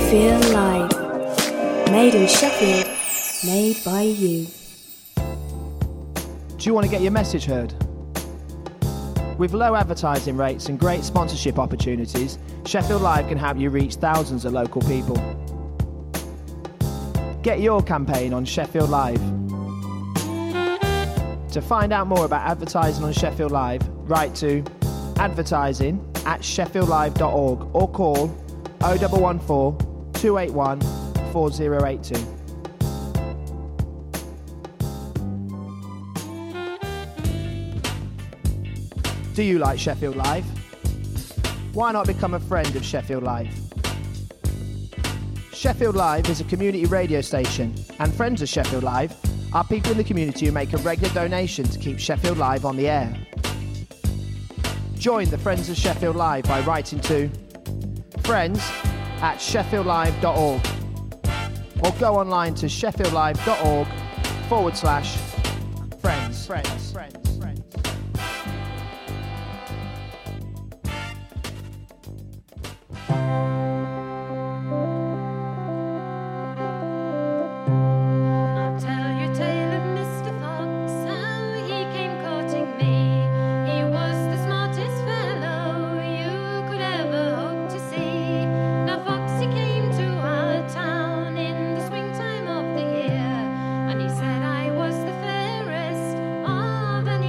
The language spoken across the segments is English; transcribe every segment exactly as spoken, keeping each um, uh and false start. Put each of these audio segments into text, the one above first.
Sheffield Live. Made in Sheffield, made by you. Do you want to get your message heard? With low advertising rates and great sponsorship opportunities, Sheffield Live can help you reach thousands of local people. Get your campaign on Sheffield Live. To find out more about advertising on Sheffield Live, write to advertising at sheffield live dot org or call oh one one four, two eight one, four oh eight two. Do you like Sheffield Live? Why not become a friend of Sheffield Live? Sheffield Live is a community radio station, and friends of Sheffield Live are people in the community who make a regular donation to keep Sheffield Live on the air. Join the Friends of Sheffield Live by writing to friends at sheffield live dot org or go online to sheffield live dot org forward slash friends. Friends. Friends. And he said I was the fairest of the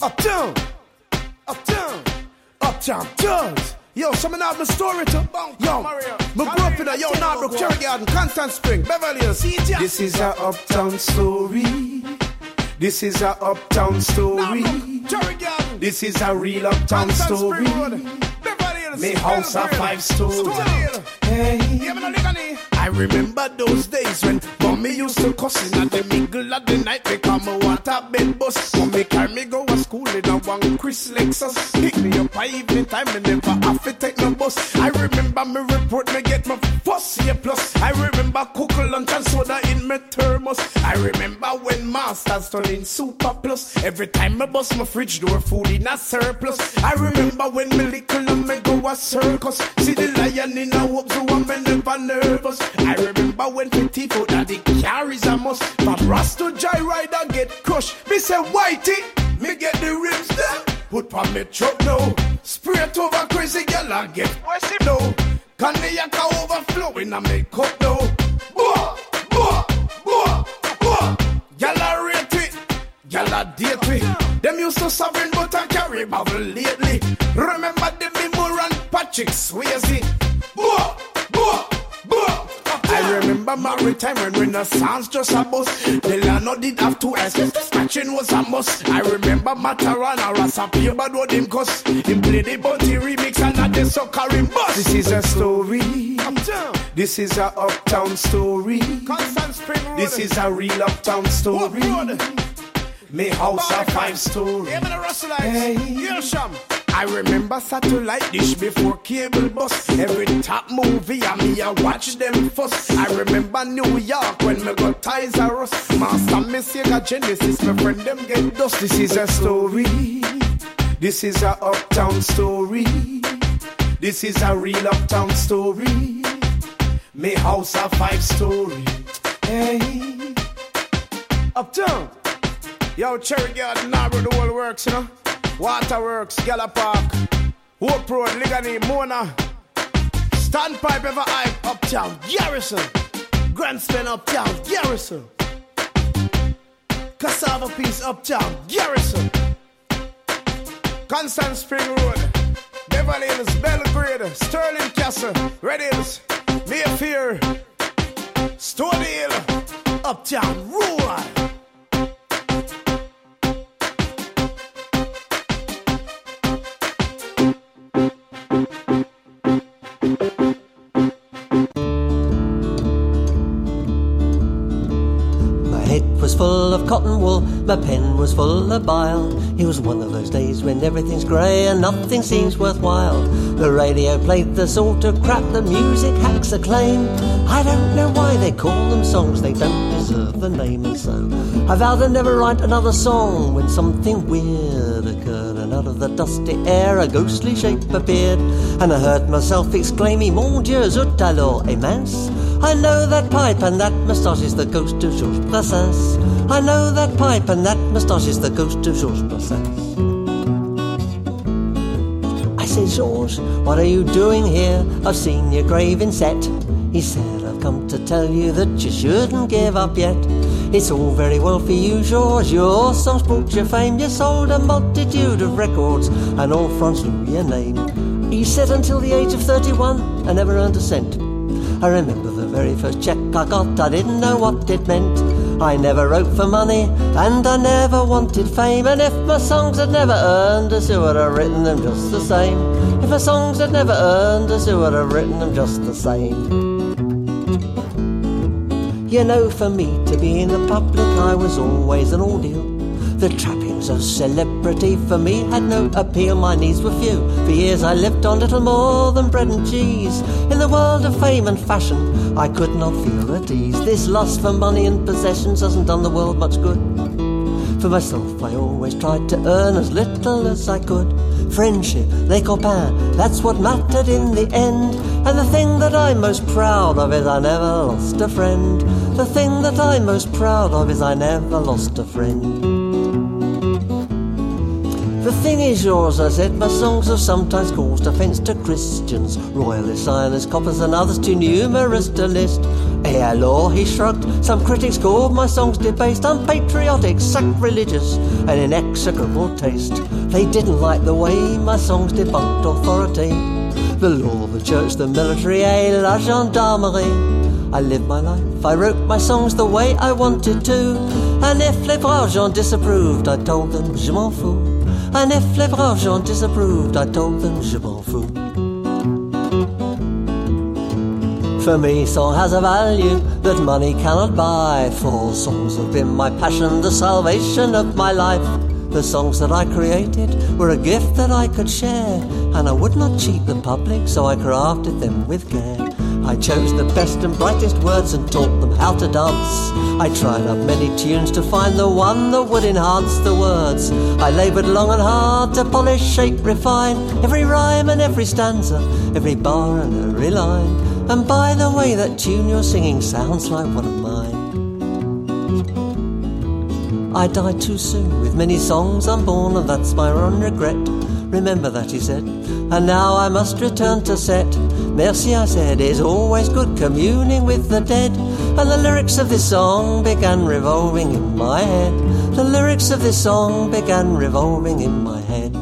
Uptown, uptown, uptown thugs. Yo, some of them have my story too. Yo, me grew up in a yo, Narbrook, Cherry Garden, Constant Spring, Beverly Hills. This is a uptown story. This is a uptown story. This is a real uptown story. Me house a five story. Hey, I remember those days when mommy used to cuss in at the middle of the night because my water bed bus. Mommy carry me go to school in a one Chris Lexus. Pick me up by evening time and never have to take no bus. I remember me report me get my first year plus. I remember cook lunch and soda in my thermos. I remember when masters turn in super plus. Every time I bust my fridge door food in a surplus. I remember when me little and me go a circus. See the lion in a hope so I'm never nervous. I remember when petty food that the carries a must. From Ross to Joyride and get crushed. Me say whitey, me get the rims there. Put on me truck now. Spray it over crazy girl and get where's him now. Can the yaka overflowing and make up now. Boah, boah, boah, boah. Y'all a rate it, y'all a date it. Them used to sovereign but I carry bubble lately. Remember the Mimur and Patrick Swayze. Boah, boah, boah. I remember my time when Renaissance just a bus. The Lano did have two S, scratching was a must. I remember Matarana, Rasapia, but what him cuss. Him play the Bunty remix and not the suckering bus. This is a story. Uptown. This is a uptown story. Constant Spring Road. This is a real uptown story. Me house a five story. Hey. I remember satellite dish before cable bus. Every top movie I me I watch them first. I remember New York when me got Ties R Us. Master me Sega Genesis, my friend them get dust. This is a story. This is a uptown story. This is a real uptown story. Me house a five story. Hey, uptown. Yo, Cherry Garden, Narborough, the whole works, you know. Waterworks, Gala Park, Hope Road, Ligani, Mona, Standpipe, Ever Hype, Uptown, Garrison, Grand Spend, Uptown, Garrison, Cassava Piece, Uptown, Garrison, Constant Spring Road, Beverly Hills, Belgrade, Sterling Castle, Red Hills, Mayfair, Stony Hill, Uptown, Rural. Was full of cotton wool, my pen was full of bile. It was one of those days when everything's grey and nothing seems worthwhile. The radio played the sort of crap the music hacks acclaim. I don't know why they call them songs, they don't deserve the name. And so I vowed I'd never write another song when something weird occurred. And out of the dusty air a ghostly shape appeared, and I heard myself exclaiming, Mon Dieu, zut alors, et mince, I know that pipe and that moustache is the ghost of Georges Brassens. I know that pipe and that moustache is the ghost of Georges Brassens. I said, Georges, what are you doing here? I've seen your grave inset. He said, I've come to tell you that you shouldn't give up yet. It's all very well for you, Georges. Your songs brought you fame. You sold a multitude of records, and all France knew your name. He said, until the age of thirty-one, I never earned a cent. I remember the very first check I got, I didn't know what it meant. I never wrote for money, and I never wanted fame. And if my songs had never earned us, who would have written them just the same? If my songs had never earned us, who would have written them just the same? You know, for me to be in the public, I was always an ordeal. The trappings of celebrity for me had no appeal. My needs were few. For years I lived on little more than bread and cheese. In the world of fame and fashion, I could not feel at ease. This lust for money and possessions hasn't done the world much good. For myself, I always tried to earn as little as I could. Friendship, les copains, that's what mattered in the end. And the thing that I'm most proud of is I never lost a friend. The thing that I'm most proud of is I never lost a friend. For The thing is yours, I said, my songs have sometimes caused offence to Christians, royalists, Zionists, coppers and others too numerous to list. Eh, alors, he shrugged, some critics called my songs debased, unpatriotic, sacrilegious and in execrable taste. They didn't like the way my songs debunked authority, the law, the church, the military, eh, la gendarmerie. I lived my life, I wrote my songs the way I wanted to, and if les braves gens disapproved, I told them je m'en fous. And if les braves gens disapproved, I told them je m'en fous. For me, song has a value that money cannot buy, for songs have been my passion, the salvation of my life. The songs that I created were a gift that I could share, and I would not cheat the public, so I crafted them with care. I chose the best and brightest words and taught them how to dance. I tried up many tunes to find the one that would enhance the words. I laboured long and hard to polish, shape, refine every rhyme and every stanza, every bar and every line. And by the way, that tune you're singing sounds like one of mine. I died too soon with many songs unborn, and that's my one regret. Remember that, he said, and now I must return to set. Merci, I said, is always good communing with the dead. And the lyrics of this song began revolving in my head. The lyrics of this song began revolving in my head.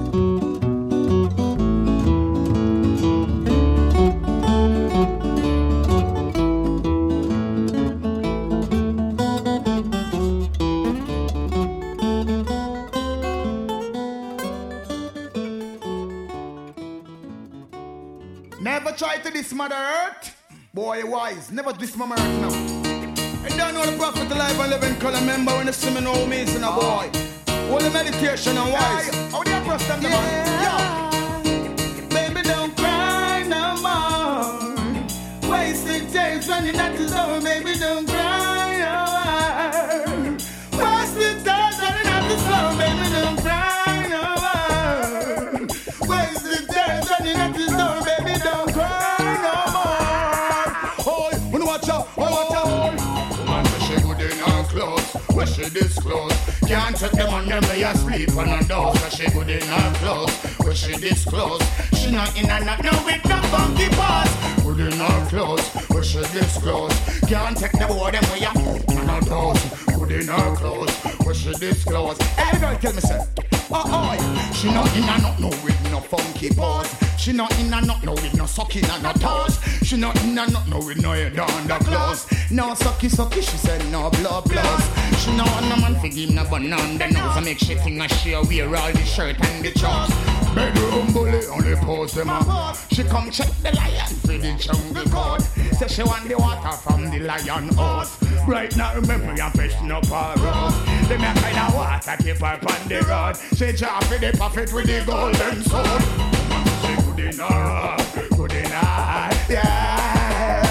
Never try to diss Mother Earth. Boy, wise. Never diss Mama Earth now. And don't know the prophet alive and live in color. Remember when the swimming old means in a boy. All the meditation and wise. How do you press them, yeah. Man? Yeah. Baby, don't cry no more. Wasted days running at the door. Baby, don't cry no more. Wasted days running at the door. Baby, don't cry no more. Wasted days running at the door. Baby, don't cry no more. Oh, when you watch out, oh, watch out. Woman, she good in her clothes, where she disclose. Can't take them on them, they asleep on her door. Where she good in her clothes, where she disclose. She not in and not no with no funky paws. Good in her clothes, where she disclose. Can't take the boy them way up on her toes. Good in her clothes, where she disclose. Hey girl, tell me say, oh oh, she not in and not no with no funky paws. She not in and not no with no sucking and no toes. She not in and not no with no head on the clothes. No sucky sucky, she said no blood blood. She no want no man for give no bun on the nose. I make she think that she wear all the shirt and the chops. Bedroom bully only pose them up. She come check the lion for the jungle code. Say she want the water from the lion house. Right now remember you're fishing up her road. They make kind of water keep her on the road. She drop for the prophet with the golden sword. She good in her, good in her, yeah.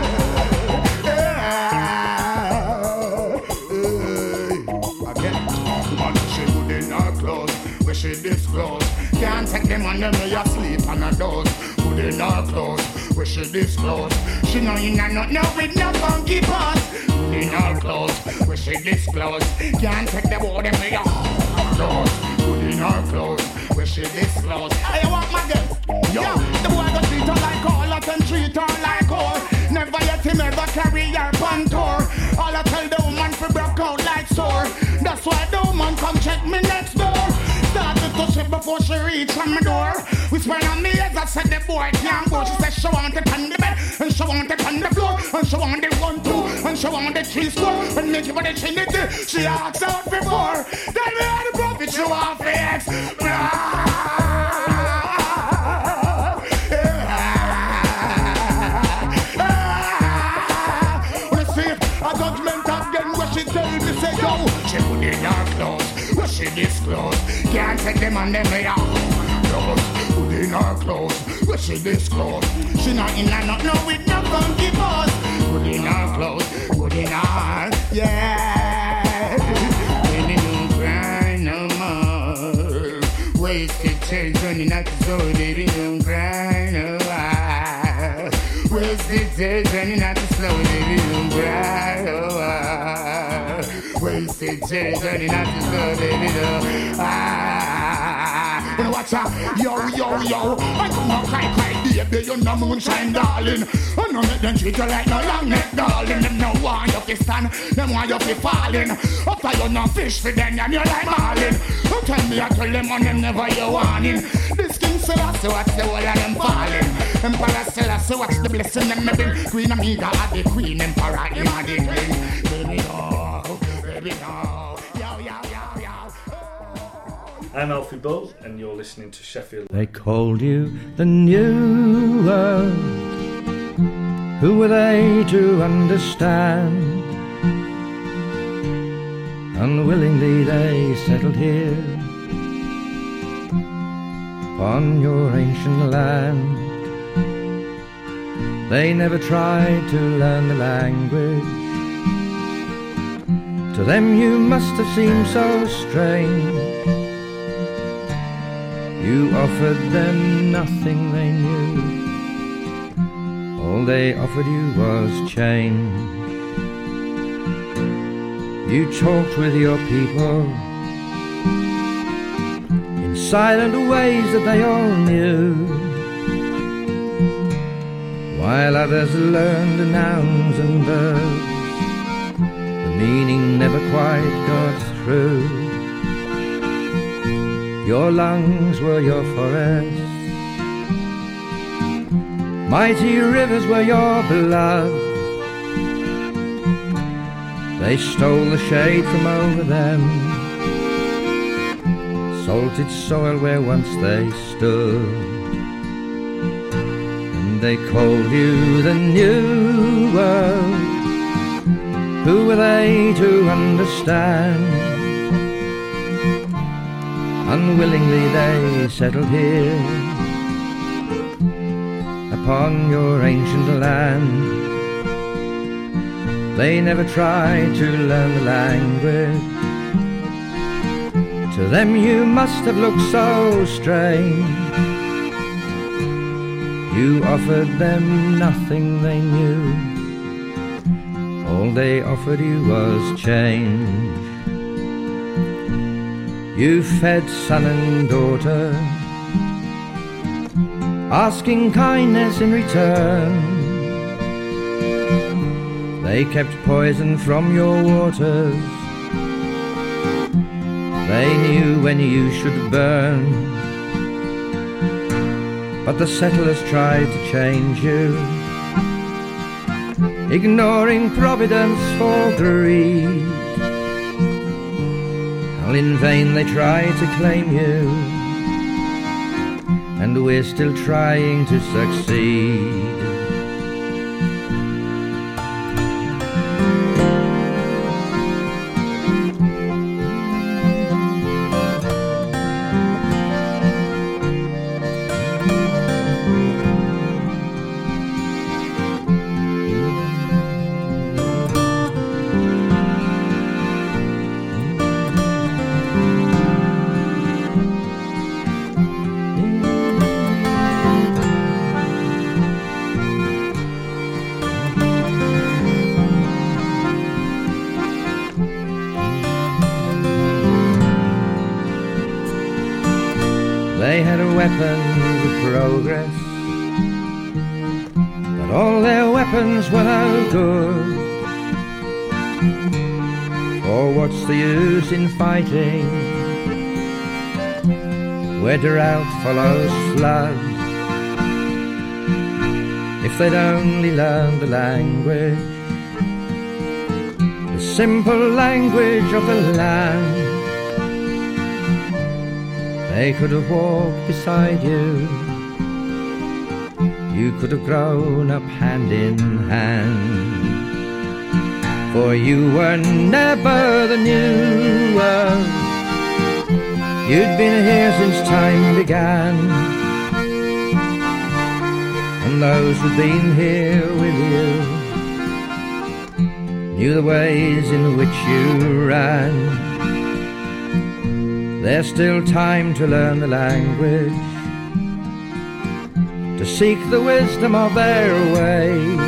She disclose. Can't take them on them way asleep on her doors. Put in her clothes, where she disclose. She no in and not no with no funky paws. Put in her clothes, where she disclose. Can't take them on them way on her doors. Put in her clothes, where she disclose. Hey, you want my girl? Yo, yeah, the boy go treat her like all, let them treat her like all. Never yet him ever carry her on tour. All I tell the woman for broke out like sore. That's why the woman come check me next door. Started to shit before she reached on my door. Whispering on me as I said the boy can't go. She said she wanted on the bed, and she wanted on the floor, and she wanted one, two, and she wanted three score. And make it for the trinity, she asked out before. Tell me how the prophet you are fix. Let's see if a judgment again where she tell me say yo. She put in her clothes, where she disclose. Can't take them on them way out. Clothes, put in her clothes, where she disclose. She not in and not no with no funky paws. Put in her clothes, put in her, yeah. Baby don't cry no more. Wasted tears running out the door. Baby don't cry no more. Wasted tears running out the slow. Baby don't cry no more. Wasted tears running out the door. Baby don't. Ah. watch her. Yo, yo, yo. I come up cry, cry, baby, you know moonshine, darling. I know make them treat you like no long neck, darling. Them no want you to stand, them want you to falling. After you no fish for them, and you like marlin. Don't tell me I tell them on them never you warning. This king Selassie, watch the whole of them falling. Emperor Selassie, watch the blessing them me bring. Queen Amiga at the queen, Emperor in a the king. Baby no, baby no. Yo, yo, yo, yo. I'm Alfie Bull, and you're listening to Sheffield. They called you the New World. Who were they to understand? Unwillingly they settled here upon your ancient land. They never tried to learn the language. To them you must have seemed so strange. You offered them nothing they knew. All they offered you was change. You talked with your people in silent ways that they all knew, while others learned nouns and verbs. The meaning never quite got through. Your lungs were your forests, mighty rivers were your blood. They stole the shade from over them, salted soil where once they stood. And they called you the New World. Who were they to understand? Unwillingly they settled here upon your ancient land. They never tried to learn the language. To them you must have looked so strange. You offered them nothing they knew. All they offered you was change. You fed son and daughter, asking kindness in return. They kept poison from your waters. They knew when you should burn. But the settlers tried to change you, ignoring providence for greed. All in vain they tried to claim you, and we're still trying to succeed. They had a weapon of progress, but all their weapons were no good. For what's the use in fighting where drought follows flood? If they'd only learned the language, the simple language of the land, they could have walked beside you. You could have grown up hand in hand. For you were never the New World. You'd been here since time began, and those who'd been here with you knew the ways in which you ran. There's still time to learn the language, to seek the wisdom of their ways,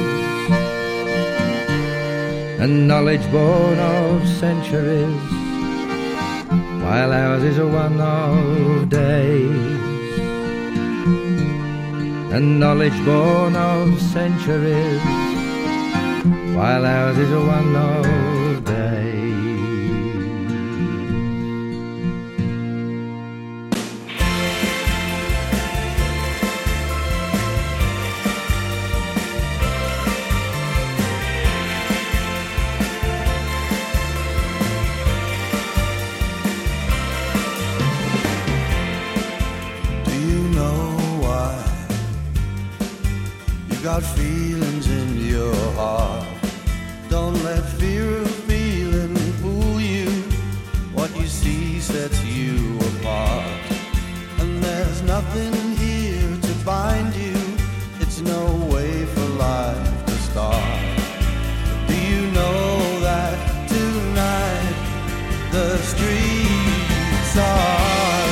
and knowledge born of centuries, while ours is a one of days. and knowledge born of centuries, while ours is a one of days. Got feelings in your heart. Don't let fear of feeling fool you. What you see sets you apart. And there's nothing here to bind you. It's no way for life to start. Do you know that tonight the streets are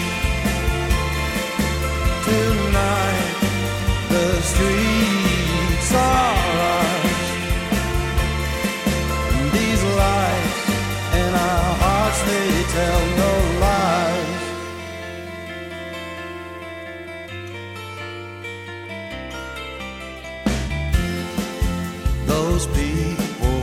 tonight the streets are ours. And these lights in our hearts, they tell no lies. Those people,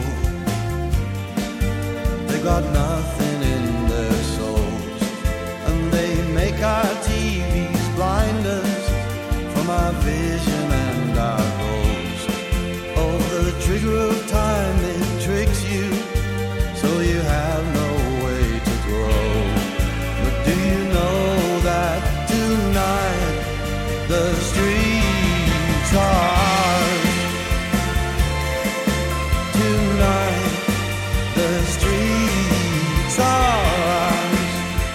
they got nothing in their souls, and they make our T Vs blind us from our vision and our goals. Oh, the trigger of time, it tricks you, so you have no way to grow. But do you know that tonight the streets are ours? Tonight the streets are ours.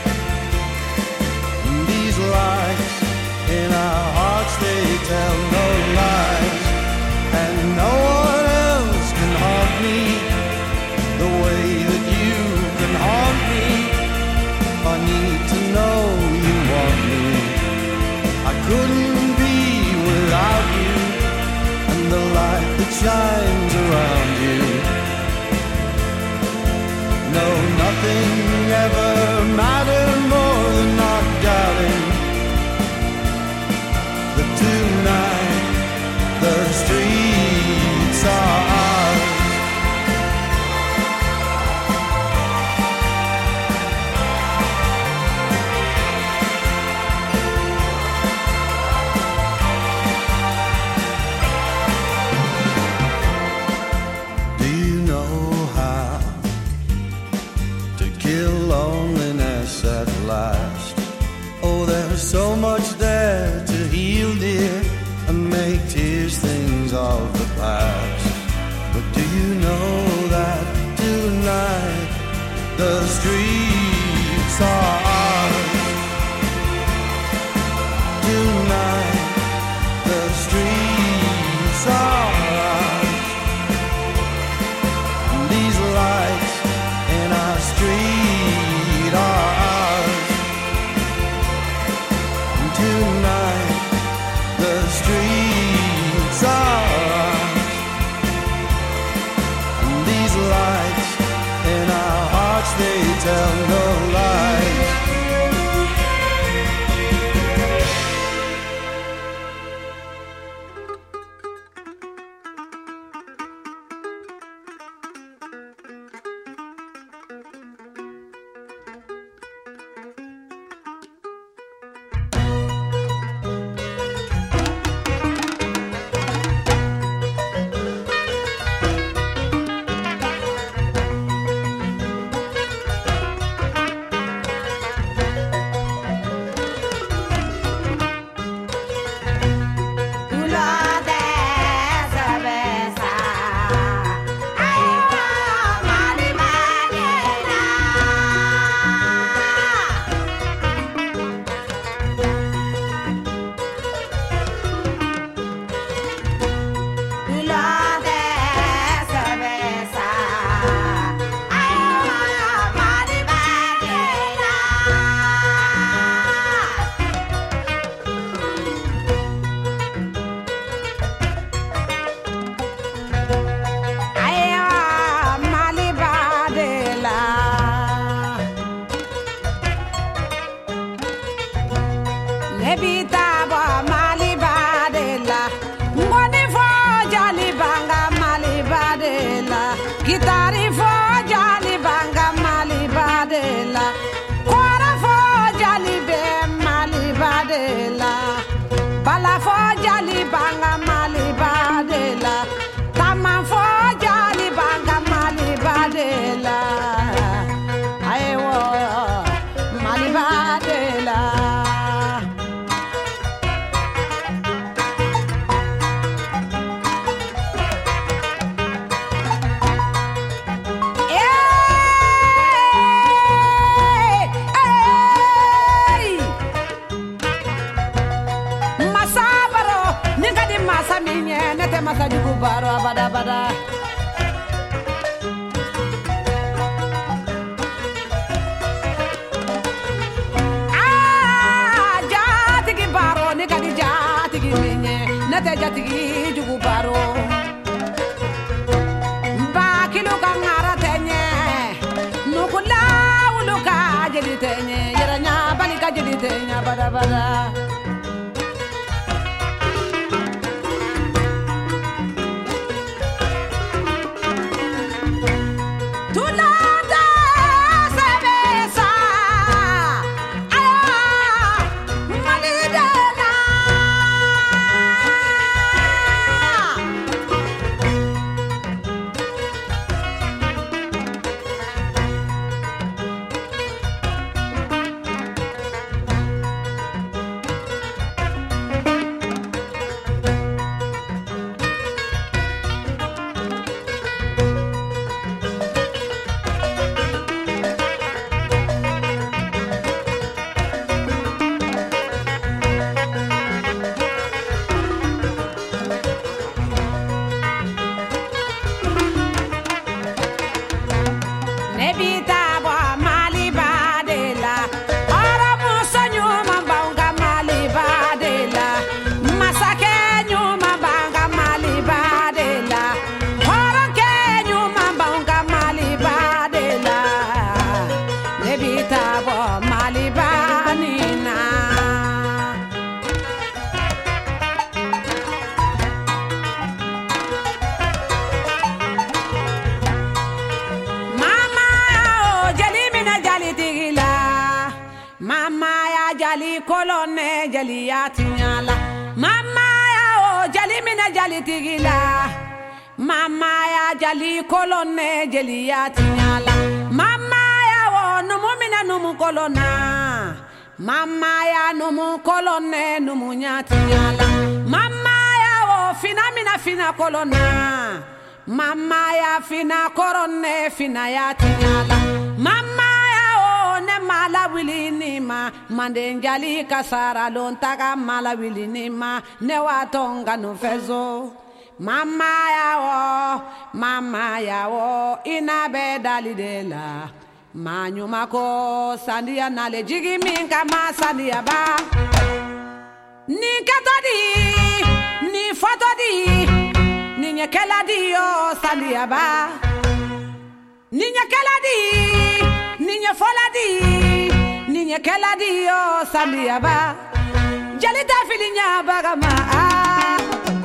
And these lights in our hearts, they tell no lies. And no one else can haunt me the way that you can haunt me. I need to know you want me. I couldn't be without you, and the light that shines around you. No, nothing ever mattered more than not doubting that tonight the streets are ours. Do you know how to kill loneliness at last? Oh, there's so much there to heal, dear, and make tears things of the past. But do you know that tonight the streets are ours? Tonight the streets are ours. And these lights in our street are ours. And tonight the streets are ours. And these lights in our hearts, they tell no lies. Nebita ba mali ba de badela. Masa jugu baro abada abada. Ah, jatigi baro ni kadi jatigi minye, nete jatigi jugu baro. Ba kilo kangara tenye, nukula uluka jadi tenye, yeranya balika jadi tenye abada abada. Tinyala mama ya o jali mina jali tigila mama ya jali kolone jali ya tinyala mama ya o numu mina numu kolona mama ya numu kolone numu nya tinyala mama ya o fina mina fina kolona mama ya fina korone fina ya tinyala mama ne mala wili ni ma mande njali kasara lon taga mala wili ni ma ne watonga no fezo mama ya wo mama ya wo ina be dalidela manyuma ko sandia nale jigi minka ma sandia ba ni katodi ni fotodi ni nyekela di yo sandia ba ni nyekela di Niña foladi, niña keladi yo sambiya ba, jalita filinya bagama ah.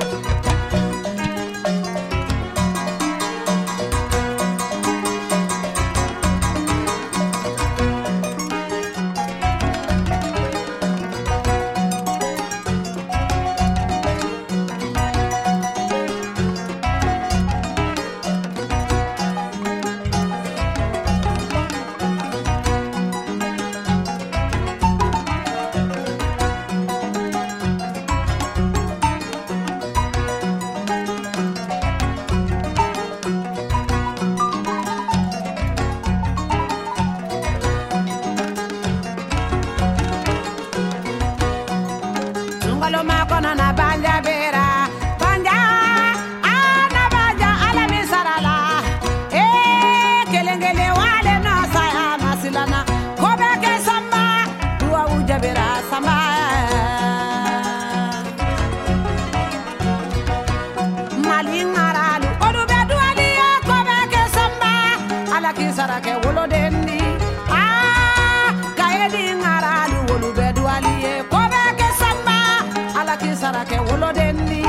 Sarake wolo denni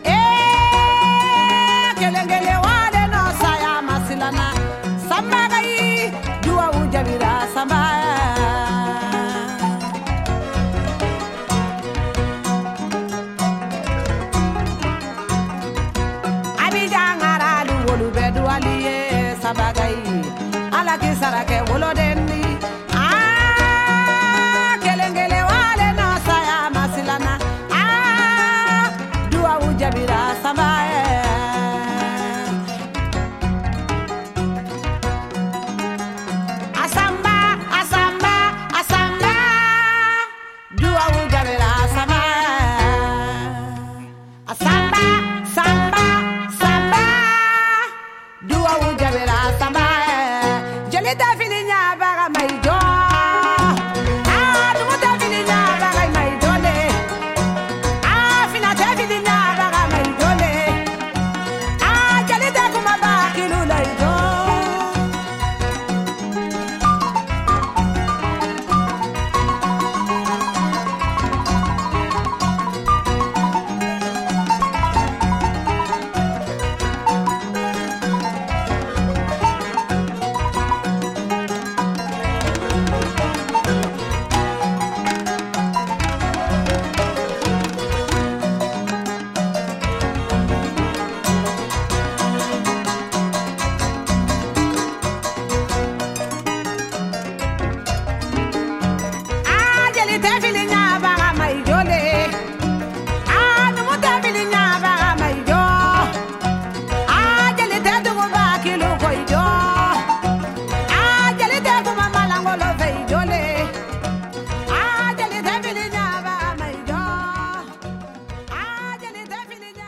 eh kelengele wale no saya masilana samba gai duwa ujabira samba abijangara du wolu bedu aliye samba gai ala ki sarake wolo denni ah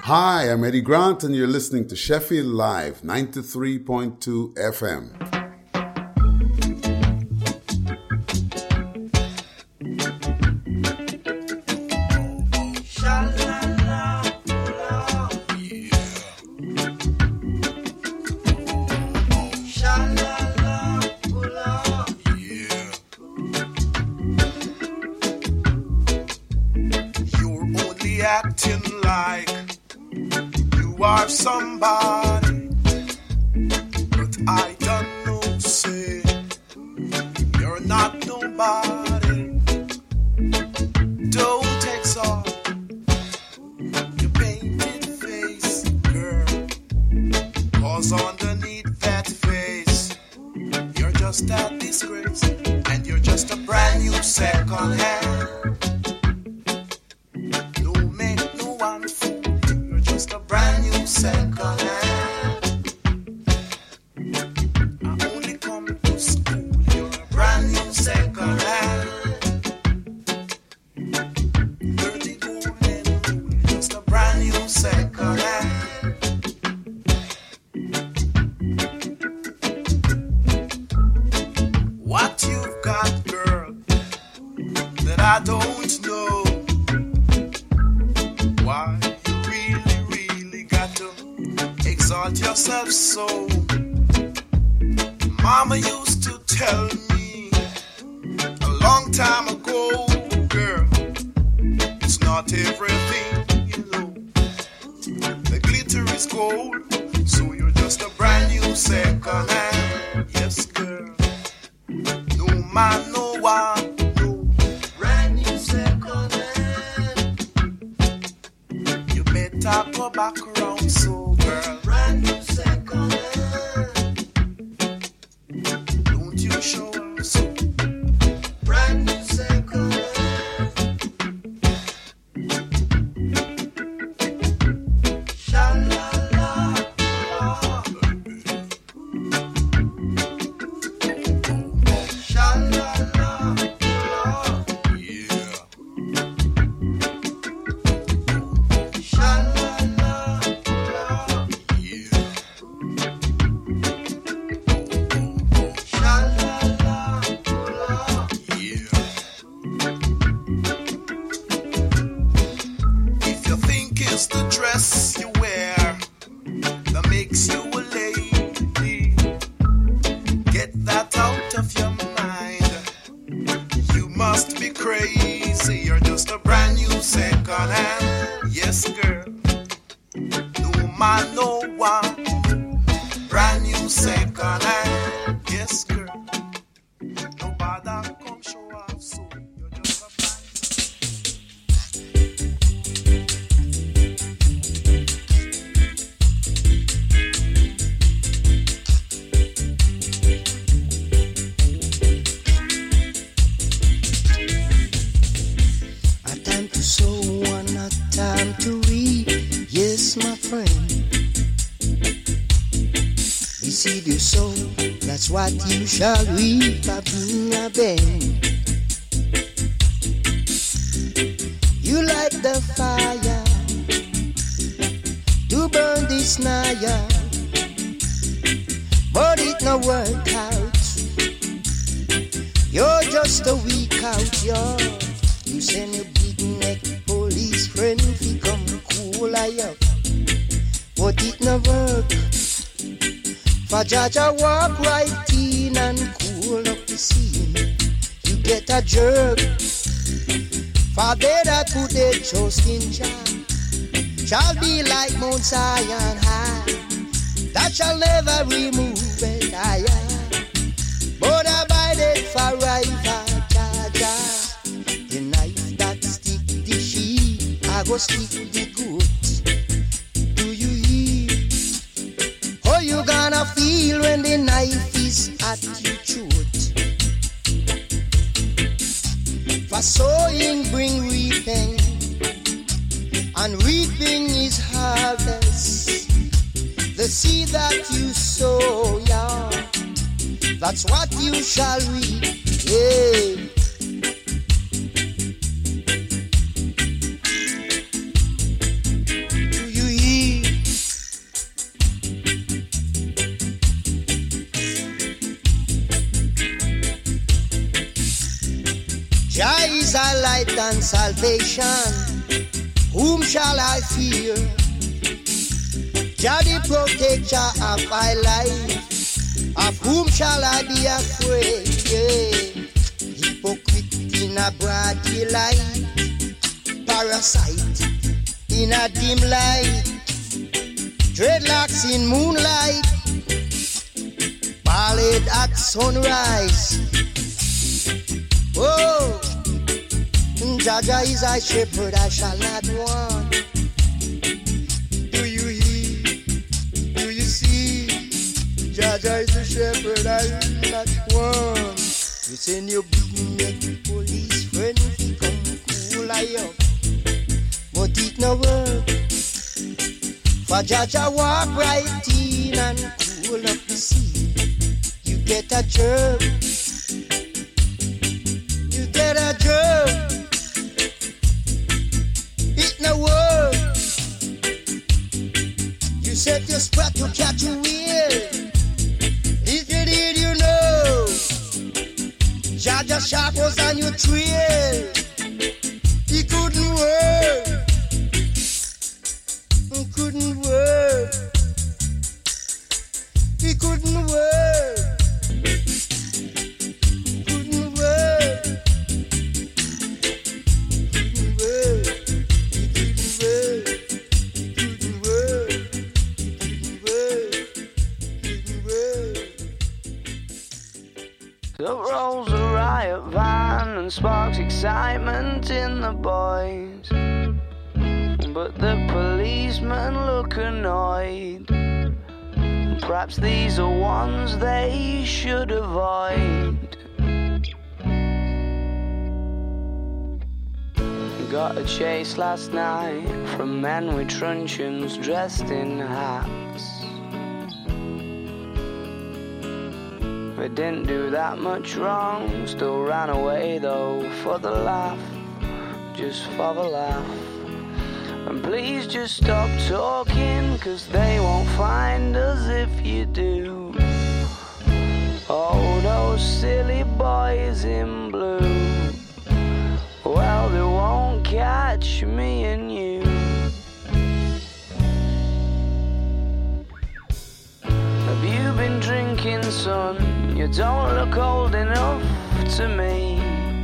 Hi, I'm Eddie Grant, and you're listening to Sheffield Live, ninety-three point two F M. Somebody, but I don't know, say you're not nobody. Don't exalt your painted face, girl, 'cause underneath that face you're just a disgrace, and you're just a brand new second hand. Don't make no one fool, you're just a brand new second hand. So, Mama used to tell me a long time ago, girl, it's not everything, you know. The glitter is gold, so you're just a brand new second hand. Yes, girl. No man, no one, no. Brand new second hand. You better go back around, so girl. Brand new second hand. Don't you show us so brand new second hand. Sha-la-la-la. Sha-la-la-la. Yeah. Sha-la-la-la. It's the dress you wear that makes you a lady. Get that out of your mind. You must be crazy. You're just a brand new second hand. Yes, girl. No man, no one. Brand new second hand. Yes, girl. Nobody come show up so. You're just a time to reap, yes, my friend. The seed you sow, that's what you shall reap. I've been a bend. You light the fire to burn this naya, but it no work out. You're just a weak out, yo. You send your big neck police friend fi come cool I up, but it no work. For Jaja walk right in and cool up the scene, you get a jerk. For they that put their trust in Jah shall be like Mount Zion high, that shall never remove it higher, but abided forever. Jaja, the knife that stick the sheep, I go stick the goat. Do you hear? How you gonna feel when the knife is at your throat? For sowing bring reaping, and reaping is harvest. The seed that you sow, yeah, that's what you shall reap. Yeah. Do you hear? is thy light and salvation. Whom shall I fear? Jah the protector of my life. Of whom shall I be afraid? Yeah. Hypocrite in a broad daylight, parasite in a dim light, dreadlocks in moonlight, ballad at sunrise. Oh, Jaja is a shepherd, I shall not want. Do you hear? Do you see? Jaja is a shepherd, I will not want. You send your big neck police friend, he come cool I up, but it no work. For Jaja walk right in and cool up the sea. You get a jerk. You get a jerk. It no work. You set your spot to catch a wheel. If you did, you know. Jaja shark was on your trail. He couldn't work. He couldn't work. He couldn't work. Couldn't work. Couldn't work. He couldn't work. Couldn't work. Couldn't work. Couldn't work. So rolls a riot van and sparks excitement in the boys. But the policemen look annoyed. Perhaps these are ones they should avoid. Got a chase last night from men with truncheons dressed in hats. They didn't do that much wrong, still ran away though for the laugh, just for the laugh. And please just stop talking, cause they won't find us if you do. Oh, those silly boys in blue, well, they won't catch me and you. Have you been drinking, son? You don't look old enough to me.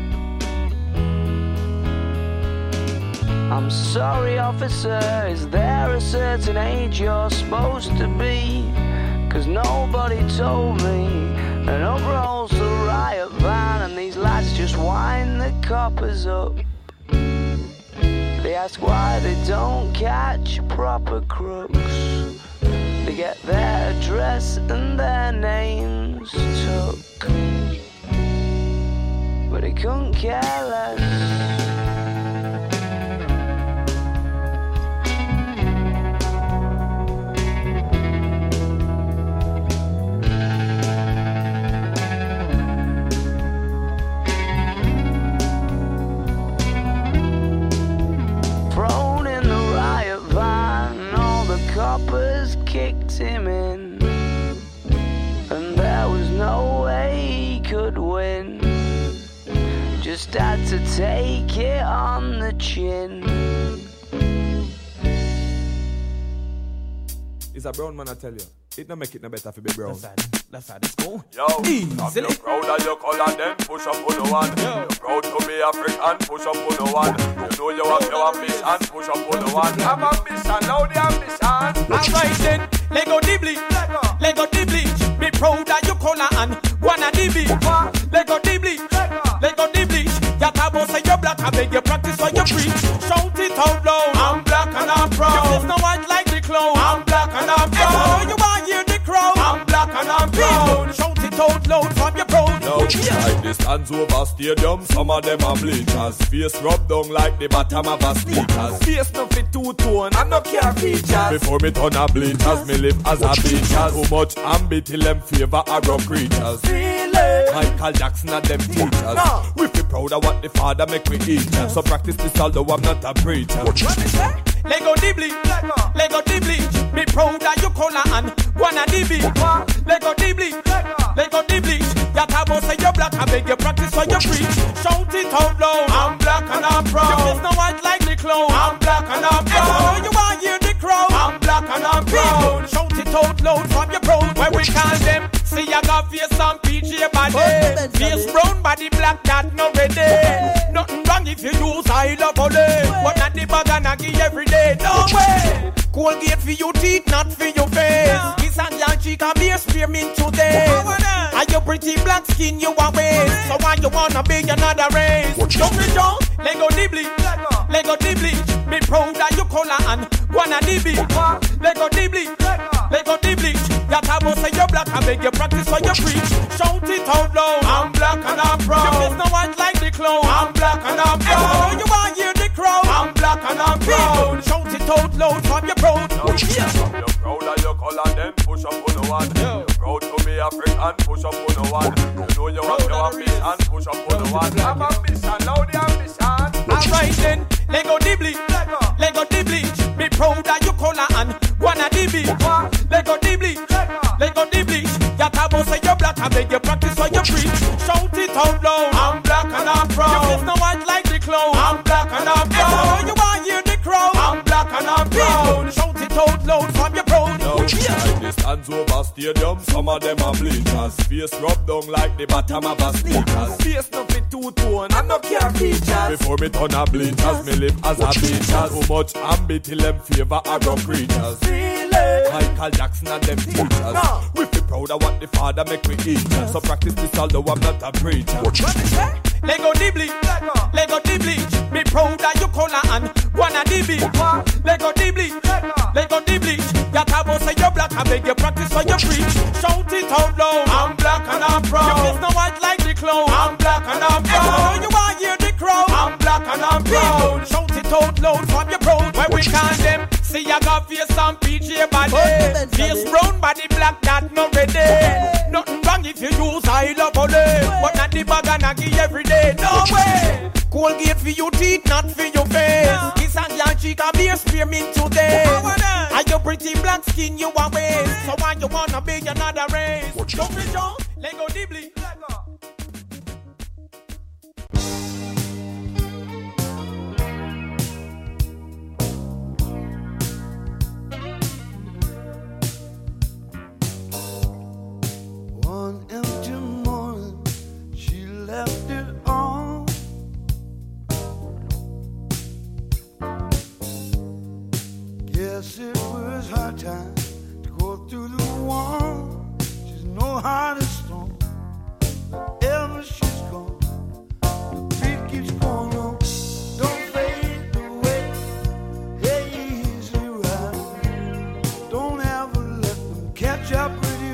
I'm sorry, officer, is there a certain age you're supposed to be? Cause nobody told me. And up rolls the riot van and these lads just wind the coppers up. They ask why they don't catch proper crooks. They get their address and their names took, but they couldn't care less. Coppers kicked him in, and there was no way he could win. Just had to take it on the chin. It's a brown man, I tell you. It don't make it no better for be brown. That's how it's cool. Yo, I'm you proud of your color, then push up on the one. You're proud to be African, push up on the one. You know you have your ambition, push up on the one. I'm ambition, now the ambition. Alright then, Lego Dibly, Lego Dibly. Be proud of your color and wanna Dibly. Lego Dibly, Lego Dibly. That I will say you're black, I beg you practice what you preach. Shout it out loud, I'm black and I'm proud. You no white like the clown, I'm black and I'm proud. You want hear the crowd, I'm black and I'm proud. Shout it out loud from your proud. Now, like the stands over stadium, some of them are bleachers. Face rubbed down like the bottom of a sneakers. Face no fit two-tone and no care features. Before me turn a bleachers, me live as a beachers. Too much ambit till them favor a rock creatures. Michael Jackson and them teachers. No. We feel proud of what the father make we eat. So practice this although I'm not a preacher. Lego dibli, Lego dibli. Me proud of your color and wanna dibli. Lego dibli, Lego dibli. Yatabo say you're black, I beg you practice what you preach. Shout it out loud. I'm black and I'm proud. Your face no white like the clown. I'm black and I'm proud. Everyone you want hear the crowd. I'm black and I'm proud. Shout it out loud from your proud. Where we call them. See I got face and P J body. Face brown body black that no ready. Nothing wrong if you use I love only. But not the bag and I give every day. No way. Colgate for your teeth, not for your face. Kiss and your cheek and be a spearmint today. Are you pretty black skin you are waste? So why you wanna be another race? Don't be John, Lego dibli, Lego dibli. Be proud of your color and wanna dibli. Lego dibli, Lego dibli. That I will say you're black, I beg you practice what you preach. Shout it out loud. I'm black and I'm proud. Your face no white like the clown. I'm black and I'm proud. Everyone you want hear the crowd. I'm black and I'm proud. Shout it out loud from your proud. Yeah. You're proud of your color, then push up on the one. You're proud to be African, push up on the one. You know you have your ambition, push up on the one. I'm ambition, now the ambition. Alright then, Lego dibli, Lego dibli. Be proud of your color and wanna dibli. Lego dibli, Lego dibli. Yatabo say you're black, I beg you practice what you preach. Shout it out loud. I'm black and I'm proud. Your face no white like the clown. I'm black and I'm proud. Everyone you want hear the crowd. I'm black and I'm proud. Shout it out loud from your proud. Like the stands over stadium, some of them are bleachers. Face rubbed down like the bottom of a sneakers. Face no fit two-tone, and no care features. Before me turn a bleachers, me live as a bleachers. Too much ambit till them favor agro creatures. Michael Jackson and them teachers. We feel proud of what the father make we eat. So practice this although I'm not a preacher. Lego dibli, Lego dibli. Be proud of your color and wanna dibli. Lego dibli, Lego dibli. Yatabo say you're black, I beg you practice what you preach. Shout it out loud. I'm black and I'm proud. Your face no white like the clown. I'm black and I'm proud. Everyone you want hear the crowd. I'm black and I'm proud. Shout it out loud from your proud. Where we call them. See I got face and P J body. Face brown body black that no ready. Nothing wrong if you use I love only. But not the bag and I give every day. No way. Colgate for your teeth, not for your face. Kiss and your cheek and be a spearmint today. Are you pretty black skin you are waste? So why you wanna be another race? Don't be John, Lego dibli. One empty morning, she left it all. Guess it was her time to go through the wall. She's no heart of stone. Ever she's gone, the beat keeps going on. Don't fade away, hey, easy ride. Don't ever let them catch up with you.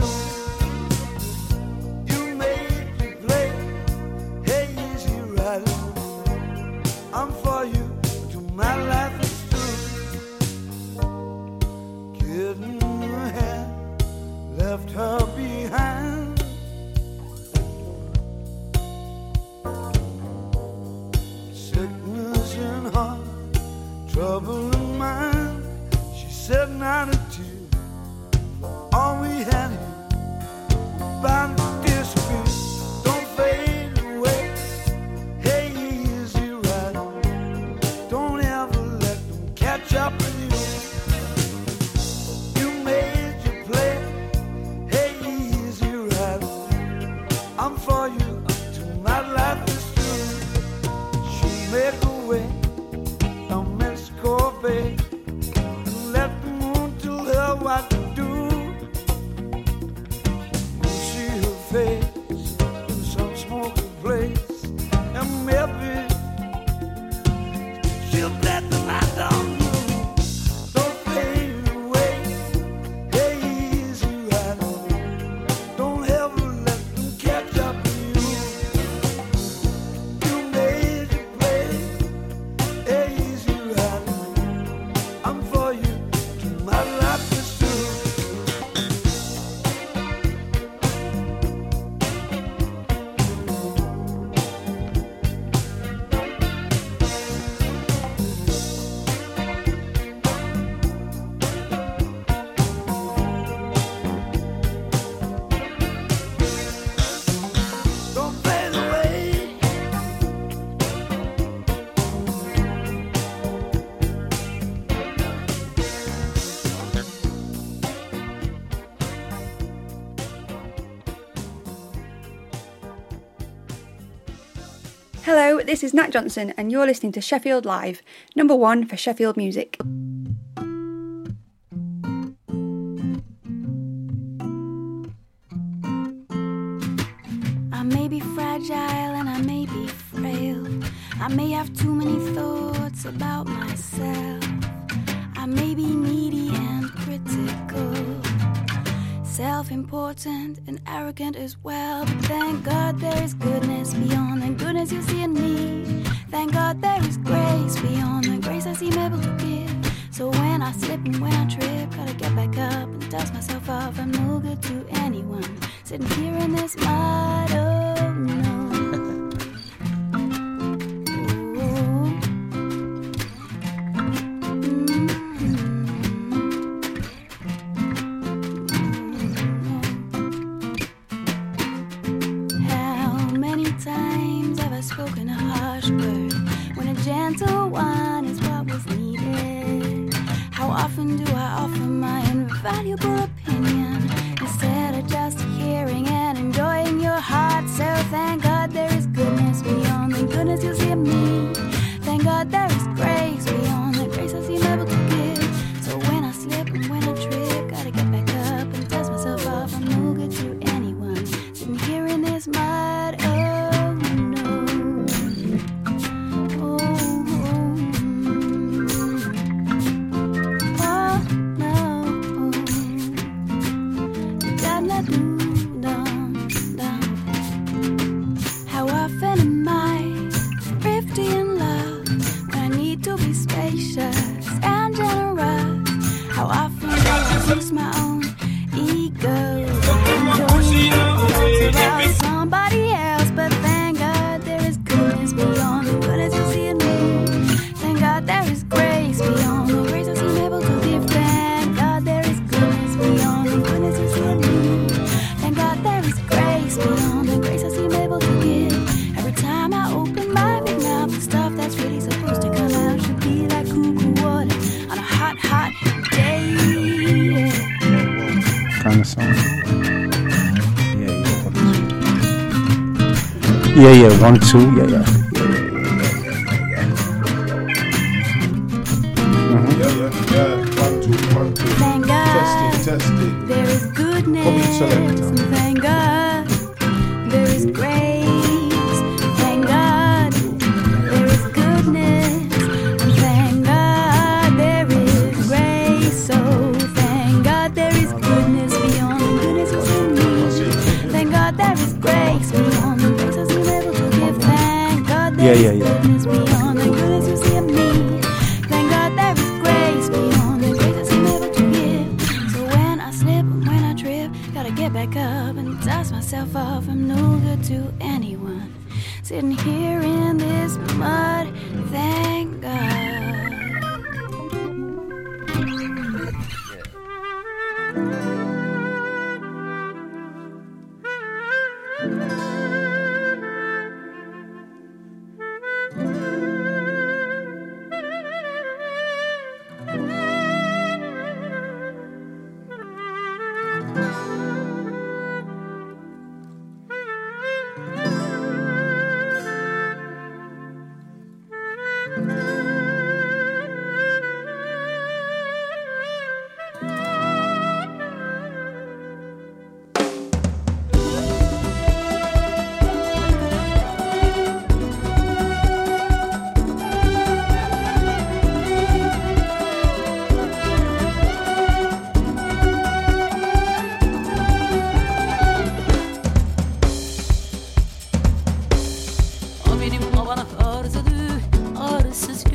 I'm for you, to my life is true. Getting ahead, left her behind. Sickness in heart, trouble in mind. She said not a tear, all we had here, bound to disappear. Don't fade away. Catch up with you. You made your play. Hey, easy rider. I'm for you till my life is through. She make a way down Mexico Bay and let the moon tell her what to do. You see her face in some smoky place, and maybe she'll let the light down. Hello, this is Nat Johnson and you're listening to Sheffield Live, number one for Sheffield music. I may be fragile and I may be frail. I may have too many thoughts about myself. I may be needy and critical, self-important and arrogant as well. But thank God there is goodness beyond the goodness you see in me. Thank God there is grace beyond the grace I seem able to give. So when I slip and when I trip, gotta get back up and dust myself off. I'm no good to anyone sitting here in this mud. Oh no. Spoken a harsh word when a gentle one is what was needed. How often do I offer my invaluable opinion instead of just hearing and enjoying your heart? So thank God there is goodness beyond the goodness you see in me. Thank God there is grace beyond the grace I seem able to give. So when I slip and when I trip, gotta get back up and dust myself off. I'm no good to anyone sitting here in this mud. Oh, my own ego. About somebody else, but thank God there is goodness beyond the goodness you see in me. Thank God there is grace beyond the grace I seem able to give. Thank God there is goodness beyond the goodness you see in me. Thank God there is grace beyond the grace I seem able to give. Every time I open my big mouth, the stuff that's really supposed to come out should be like cuckoo water on a hot, hot day. Kind of song. Yeah, yeah, one, two. Yeah, yeah, yeah, yeah, yeah, yeah, yeah, yeah. Mm-hmm. Yeah, yeah, yeah. One, two, one, two. Thank God. Testing, testing. There is goodness. And thank God. There is grace. Thank God. There is goodness. And thank God. There is grace. So thank God there is goodness beyond the goodness you see in me. Thank God there is grace beyond the grace I seem able to give. Thank God there Yeah, yeah, is yeah. goodness beyond the goodness you see in me. Thank God there is grace beyond the grace I seem able to give. So when I slip and when I trip, gotta get back up and dust myself off. I'm no good to anyone sitting here in this mud. Thank God. O benim avanak arızalı, ağrısız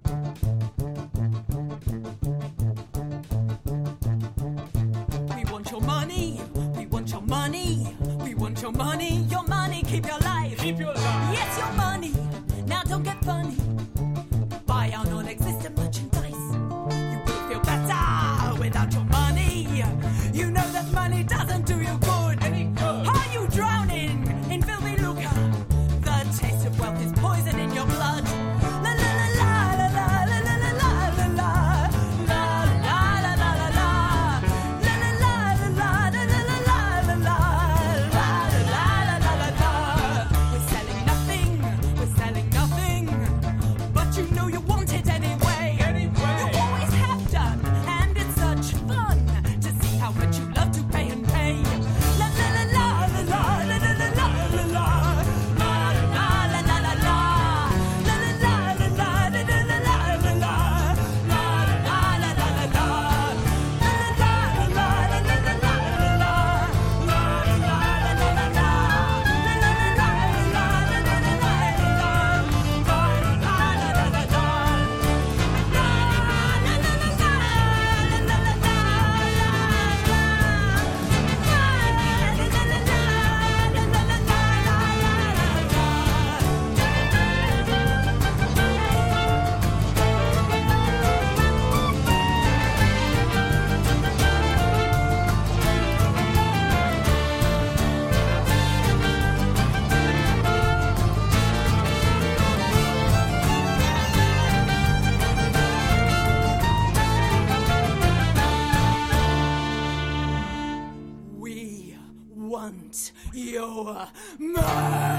We want your money, we want your money, we want your money, your money, keep your life. Keep your life. Yes, your money. Now don't get funny. Buy our non-existent merchandise. You will feel better without your money. You know that money doesn't do you good. Any good. Are you drowning in filthy lucre? The taste of wealth is poison in your blood. La la la la la la la la la la la la la la la la la. La la la la la la la la la la la la la la. We're selling nothing, we're selling nothing, but you know you want it anyway. Anyway. You always have done, and it's such fun to see how much you love to pay and pay. La la la la la la la la la la la la. La la la la la la. La la la la la la la la la la la. La la la la la la. La la la la la la la la la. La la la la la la. La la la la la la la la We want your money.